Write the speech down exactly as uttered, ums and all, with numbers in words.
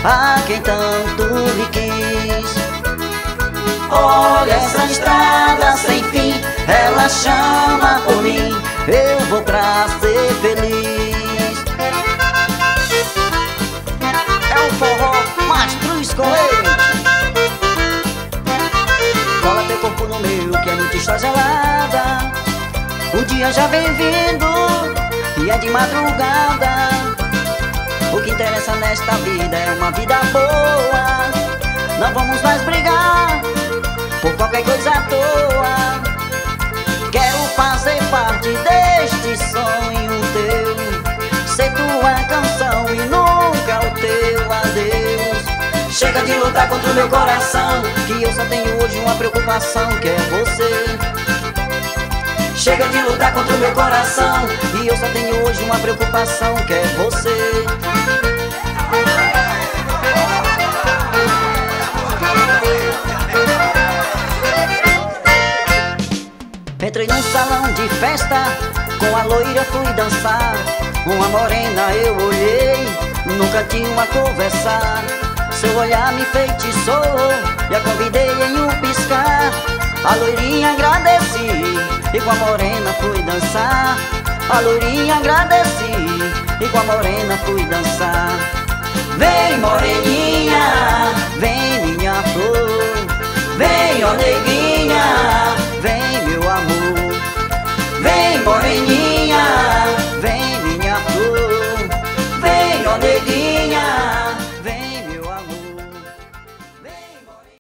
a quem tanto me quis. Olha essa estrada sem fim, ela chama por mim, eu vou pra ser feliz. É o forró Mastruz com leite. Cola teu corpo no meu que a noite está gelada, o dia já vem vindo e é de madrugada. O que interessa nesta vida é uma vida boa. Não vamos mais brigar por qualquer coisa à toa. Quero fazer parte deste sonho teu, ser tua canção e nunca o teu adeus. Chega de lutar contra o meu coração, que eu só tenho hoje uma preocupação, que é você. Chega de lutar contra o meu coração, e eu só tenho hoje uma preocupação, que é você. Entrei num salão de festa, com a loira fui dançar. Uma morena eu olhei, num cantinho a conversar. Seu olhar me feitiçou, e a convidei em um piscar. A loirinha agradeci, e com a morena fui dançar. A loirinha agradeci, e com a morena fui dançar.